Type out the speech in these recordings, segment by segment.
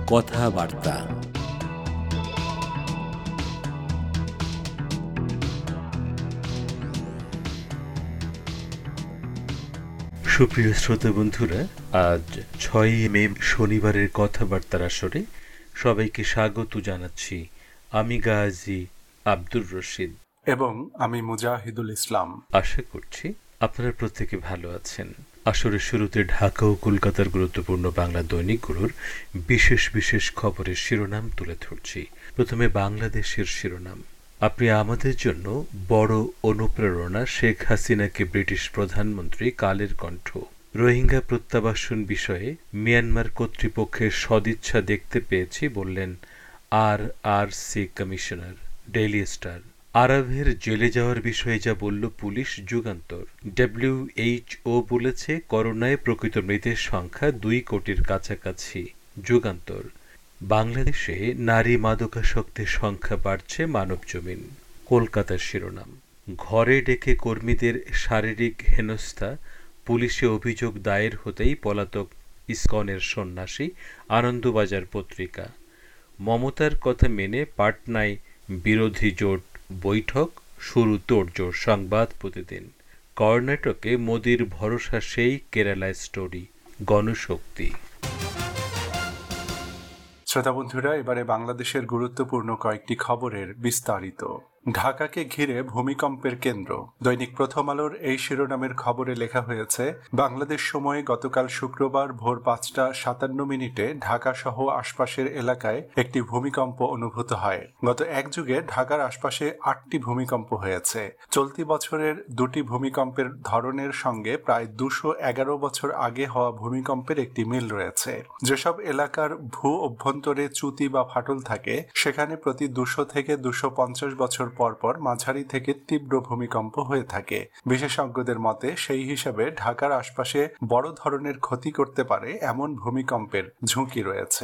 কথাবার্তা। সুপ্রিয় শ্রোতা বন্ধুরা, আজ ৬ মে শনিবারের কথাবার্তার আসরে সবাইকে স্বাগত জানাচ্ছি। আমি গাজী আব্দুর রশিদ এবং আমি মুজাহিদুল ইসলাম। আশা করছি আপনারা প্রত্যেকে ভালো আছেন। আসরের শুরুতে ঢাকা ও কলকাতার গুরুত্বপূর্ণ বাংলা দৈনিকগুলোর বিশেষ বিশেষ খবরের শিরোনাম তুলে ধরছি। প্রথমে বাংলাদেশের শিরোনাম। আপনি আমাদের জন্য বড় অনুপ্রেরণা, শেখ হাসিনাকে ব্রিটিশ প্রধানমন্ত্রী কালের কণ্ঠ। রোহিঙ্গা প্রত্যাবাসন বিষয়ে মিয়ানমার কর্তৃপক্ষের সদিচ্ছা দেখতে পেয়েছি বললেন RRC কমিশনার। Daily star. আরাফের জেলে যাওয়ার বিষয়ে যা বলল পুলিশ, যুগান্তর। WHO বলেছে করোনায় প্রকৃত মৃতের সংখ্যা 2 কোটির কাছাকাছি, যুগান্তর। বাংলাদেশে নারী মাদকাসক্তের সংখ্যা বাড়ছে, মানবজমিন। কলকাতার শিরোনাম। ঘরে ডেকে কর্মীদের শারীরিক হেনস্থা, পুলিশে অভিযোগ দায়ের হতেই পলাতক ইসকনের সন্ন্যাসী, আনন্দবাজার পত্রিকা। মমতার কথা মেনে পাটনায় বিরোধী জোট বৈঠক শুরু, তোড়জোড়, সংবাদ প্রতিদিন। কর্ণাটকে মোদির ভরসা সেই কেরালায় স্টোরি, গণশক্তি। শ্রোতা বন্ধুরা, এবারে বাংলাদেশের গুরুত্বপূর্ণ কয়েকটি খবরের বিস্তারিত। ঢাকাকে ঘিরে ভূমিকম্পের কেন্দ্র। দৈনিক প্রথম আলোর এই শিরোনামের খবরে লেখা হয়েছে, বাংলাদেশ সময়ে গতকাল শুক্রবার ভোর 5:57 ঢাকা সহ আশপাশের এলাকায় একটি ভূমিকম্প অনুভূত হয়। গত এক যুগে ঢাকার আশপাশে 8টি ভূমিকম্প হয়েছে। চলতি বছরের 2টি ভূমিকম্পের ধরনের সঙ্গে প্রায় 211 বছর আগে হওয়া ভূমিকম্পের একটি মিল রয়েছে। যেসব এলাকার ভূ অভ্যন্তরে চ্যুতি বা ফাটল থাকে, সেখানে প্রতি 200 থেকে 250 বছর পরপর মাঝারি থেকে তীব্র ভূমিকম্প হয়ে থাকে। বিশেষজ্ঞদের মতে সেই হিসাবে ঢাকার আশপাশে বড় ধরনের ক্ষতি করতে পারে এমন ভূমিকম্পের ঝুঁকি রয়েছে।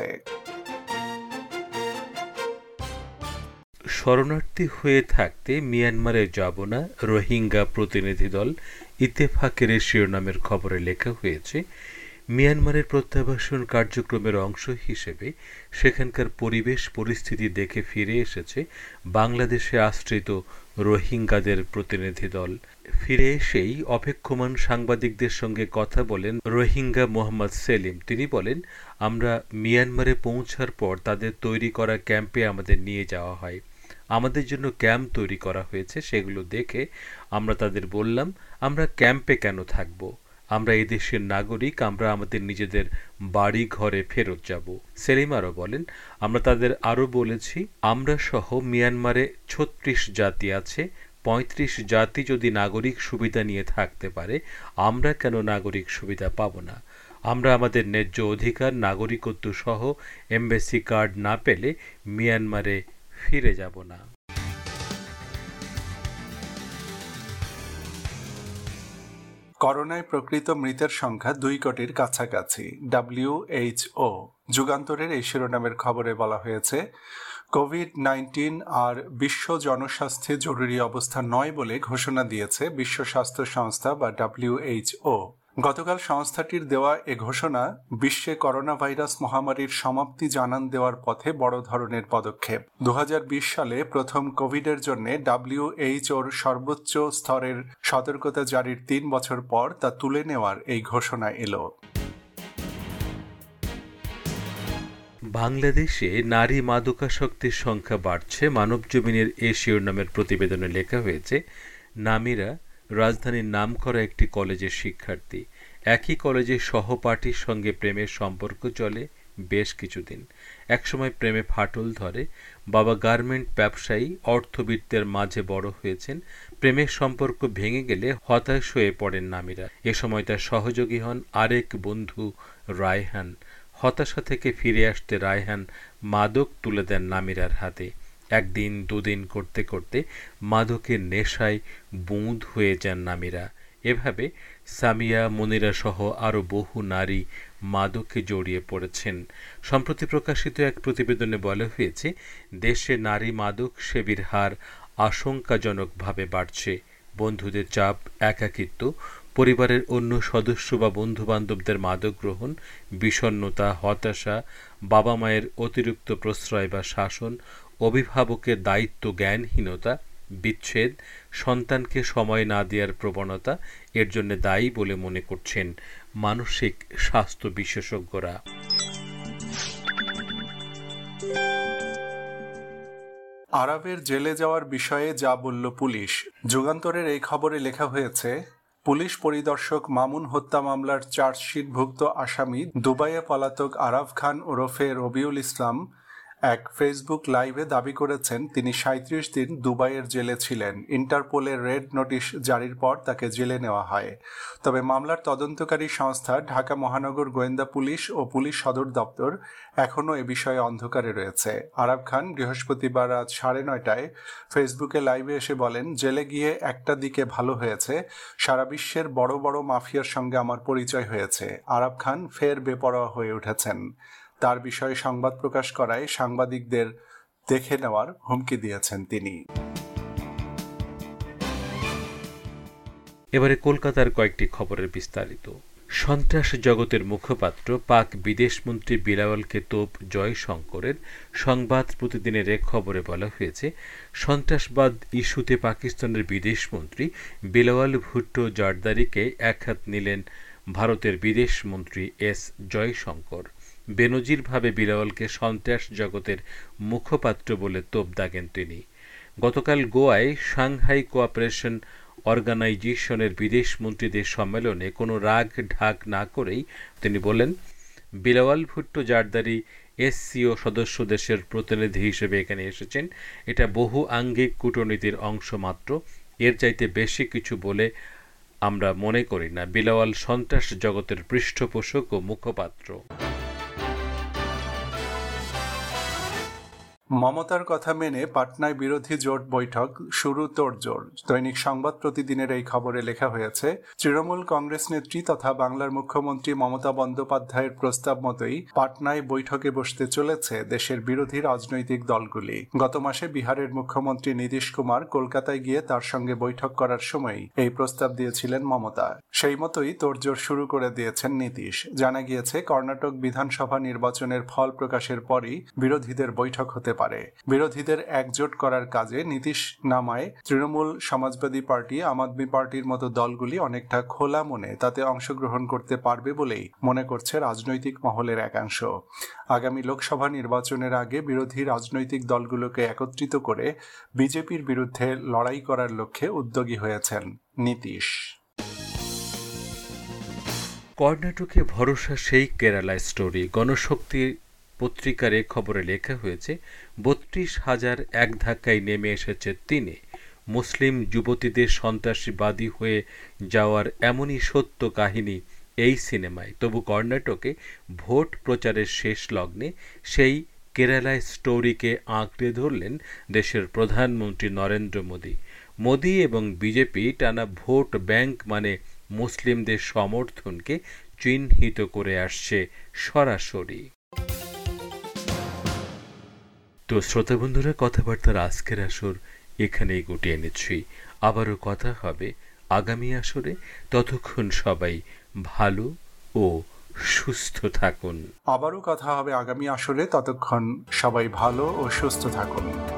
শরণার্থী হয়ে থাকতে মিয়ানমারে যাব না, রোহিঙ্গা প্রতিনিধি দল। ইত্তেফাকের শিরোনামের খবরে লেখা হয়েছে, মিয়ানমারের প্রত্যাবাসন কার্যক্রমের অংশ হিসেবে সেখানকার পরিবেশ পরিস্থিতি দেখে ফিরে এসেছে বাংলাদেশে আশ্রিত রোহিঙ্গাদের প্রতিনিধি দল। ফিরে এসেই অপেক্ষমান সাংবাদিকদের সঙ্গে কথা বলেন রোহিঙ্গা মোহাম্মদ সেলিম। তিনি বলেন, আমরা মিয়ানমারে পৌঁছার পর তাদের তৈরি করা ক্যাম্পে আমাদের নিয়ে যাওয়া হয়। আমাদের জন্য ক্যাম্প তৈরি করা হয়েছে, সেগুলো দেখে আমরা তাদের বললাম, আমরা ক্যাম্পে কেন থাকব? আমরা এদেশের নাগরিক, আমরা আমাদের নিজেদের বাড়ি ঘরে ফেরত যাব। সেলিম আরও বলেন, আমরা তাদের আরও বলেছি, আমরা সহ মিয়ানমারে 36 জাতি আছে, 35 জাতি যদি নাগরিক সুবিধা নিয়ে থাকতে পারে, আমরা কেন নাগরিক সুবিধা পাব না? আমরা আমাদের ন্যায্য অধিকার, নাগরিকত্ব সহ এমবেসি কার্ড না পেলে মিয়ানমারে ফিরে যাব না। করোনায় প্রকৃত মৃতের সংখ্যা 2 কোটির কাছাকাছি, WHO। যুগান্তরের এই শিরোনামের খবরে বলা হয়েছে, কোভিড-19 আর বিশ্ব জনস্বাস্থ্যে জরুরি অবস্থা নয় বলে ঘোষণা দিয়েছে বিশ্ব স্বাস্থ্য সংস্থা বা WHO। গতকাল সংস্থাটির দেওয়া এ ঘোষণা বিশ্বে করোনা ভাইরাস মহামারীর সমাপ্তি জানান দেওয়ার পথে বড় ধরনের পদক্ষেপ। 2020 সালে প্রথম কোভিডের জন্য WHOর সর্বোচ্চ স্তরের সতর্কতা জারির 3 বছর পর তা তুলে নেওয়ার এই ঘোষণা এলো। বাংলাদেশে নারী মাদকাসক্তের সংখ্যা বাড়ছে, মানবজমিনের এ শিরোনামের প্রতিবেদনে লেখা হয়েছে, নামিরা রাজধানীর নামকরা একটি কলেজের শিক্ষার্থী। একই কলেজে সহপাঠীর সঙ্গে প্রেমের সম্পর্ক চলে বেশ কিছুদিন। একসময় প্রেমে ফাটল ধরে। বাবা গার্মেন্ট ব্যবসায়ী, অর্থবিত্তের মাঝে বড় হয়েছেন। প্রেমের সম্পর্ক ভেঙে গেলে হতাশ হয়ে পড়েন নামিরা। এ সময় তার সহযোগী হন আরেক বন্ধু রায়হান। হতাশা থেকে ফিরে আসতে রায়হান মাদক তুলে দেন নামিরার হাতে। একদিন দুদিন করতে করতে মাদকের নেশায় বুঁদ হয়ে যান নামিরা। এভাবে সামিয়া, মনিরা সহ আরও বহু নারী মাদকে জড়িয়ে পড়েছেন। সম্প্রতি প্রকাশিত এক প্রতিবেদনে বলা হয়েছে, দেশে নারী মাদক সেবীর হার আশঙ্কাজনকভাবে বাড়ছে। বন্ধুদের চাপ, একাকিত্ব, পরিবারের অন্য সদস্য বা বন্ধুবান্ধবদের মাদক গ্রহণ, বিষণ্ণতা, হতাশা, বাবা মায়ের অতিরিক্ত প্রশ্রয় বা শাসন, অভিভাবকের দায়িত্ব জ্ঞানহীনতা, বিচ্ছেদ, সন্তানকে সময় না দেওয়ার প্রবণতা এর জন্য দায়ী বলে মনে করছেন মানসিক স্বাস্থ্য বিশেষজ্ঞরা। আরাফের জেলে যাওয়ার বিষয়ে যা বলল পুলিশ। যুগান্তরের এই খবরে লেখা হয়েছে, পুলিশ পরিদর্শক মামুন হত্যা মামলার চার্জশিটভুক্ত আসামি দুবাইয়ে পলাতক আরাফ খান ওরফে রবিউল ইসলাম এক ফেসবুক লাইভে দাবি করেছেন তিনি ৩৭ দিন দুবাইয়ের জেলে ছিলেন। ইন্টারপোলের রেড নোটিশ জারির পর তাকে জেলে নেওয়া হয়। তবে মামলার তদন্তকারী সংস্থা ঢাকা মহানগর গোয়েন্দা পুলিশ ও পুলিশ সদর দপ্তর এখনও এ বিষয়ে অন্ধকারে রয়েছে। আরাফ খান বৃহস্পতিবার রাত ৯:৩০ ফেসবুকে লাইভে এসে বলেন, জেলে গিয়ে একটা দিকে ভালো হয়েছে, সারা বিশ্বের বড় বড় মাফিয়ার সঙ্গে আমার পরিচয় হয়েছে। আরাফ খান ফের বেপরোয়া হয়ে উঠেছেন। তার বিষয়ে সংবাদ প্রকাশ করায় সাংবাদিকদের দেখে নেওয়ার হুমকি দিয়েছেন তিনি। এবারে কলকাতার কয়েকটি খবরের বিস্তারিত। সন্ত্রাস জগতের মুখপাত্র পাক বিদেশমন্ত্রী বিলাওয়ালকে তোপ জয়শঙ্করের সংবাদ প্রতিদিনের এক খবরে বলা হয়েছে, সন্ত্রাসবাদ ইস্যুতে পাকিস্তানের বিদেশমন্ত্রী বিলাওয়াল ভুট্টো জারদারিকে একহাত নিলেন ভারতের বিদেশমন্ত্রী এস জয়শঙ্কর। বেনজিরভাবে বিলাওয়ালকে সন্ত্রাস জগতের মুখপাত্র বলে তোপ দাগেন তিনি। গতকাল গোয়ায় সাংহাই কোঅপারেশন অর্গানাইজেশনের বিদেশমন্ত্রীদের সম্মেলনে কোনো রাগ ঢাক না করেই তিনি বলেন, বিলাওয়াল ভুট্টো জারদারি এসসিও সদস্য দেশের প্রতিনিধি হিসেবে এখানে এসেছেন। এটা বহু আঙ্গিক কূটনীতির অংশ মাত্র, এর চাইতে বেশি কিছু বলে আমরা মনে করি না। বিলাওয়াল সন্ত্রাস জগতের পৃষ্ঠপোষক ও মুখপাত্র। মমতার কথা মেনে পাটনায় বিরোধী জোট বৈঠক শুরু, তোড়জোড়। দৈনিক সংবাদ প্রতিদিনের এই খবরে লেখা হয়েছে, তৃণমূল কংগ্রেস নেত্রী তথা বাংলার মুখ্যমন্ত্রী মমতা বন্দ্যোপাধ্যায়ের প্রস্তাব মতোই পাটনায় বৈঠকে বসতে চলেছে দেশের বিরোধী রাজনৈতিক দলগুলি। গত মাসে বিহারের মুখ্যমন্ত্রী নীতিশ কুমার কলকাতায় গিয়ে তার সঙ্গে বৈঠক করার সময় এই প্রস্তাব দিয়েছিলেন মমতা। সেই মতোই তোড়জোড় শুরু করে দিয়েছেন নীতিশ। জানা গিয়েছে, কর্ণাটক বিধানসভা নির্বাচনের ফল প্রকাশের পরই বিরোধীদের বৈঠক হতে পারে। বিরোধীদের একজোট করার কাজে নীতিশ নামায় তৃণমূল, সমাজবাদী পার্টি, আম আদমি পার্টির মতো দলগুলি অনেকটা খোলা মনে তাতে অংশগ্রহণ করতে পারবে বলেই মনে করছে রাজনৈতিক মহলের একাংশ। আগামী লোকসভা নির্বাচনের আগে বিরোধী রাজনৈতিক দলগুলোকে একত্রিত করে বিজেপির বিরুদ্ধে লড়াই করার লক্ষ্যে উদ্যোগী হয়েছেন নীতিশ। কর্ণাটকে ভরসা সেই কেরালা স্টোরি। গণশক্তি পত্রিকার এ খবরে লেখা হয়েছে, ৩২,০০০ এক ধাক্কায় নেমে এসেছে তিনি। মুসলিম যুবতীদের সন্ত্রাসবাদী হয়ে যাওয়ার এমনই সত্য কাহিনী এই সিনেমায়। তবু কর্ণাটকে ভোট প্রচারের শেষ লগ্নে সেই কেরালা স্টোরিকে আঁকড়ে ধরলেন দেশের প্রধানমন্ত্রী নরেন্দ্র মোদী। মোদী এবং বিজেপি টানা ভোট ব্যাংক মানে মুসলিমদের সমর্থনকে চিহ্নিত করে আসছে সরাসরি। তো শ্রোতা বন্ধুরা, কথাবার্তার আজকের আসর এখানেই গুটিয়ে নিচ্ছি। আবারও কথা হবে আগামী আসরে। ততক্ষণ সবাই ভালো ও সুস্থ থাকুন। আবারও কথা হবে আগামী আসরে। ততক্ষণ সবাই ভালো ও সুস্থ থাকুন।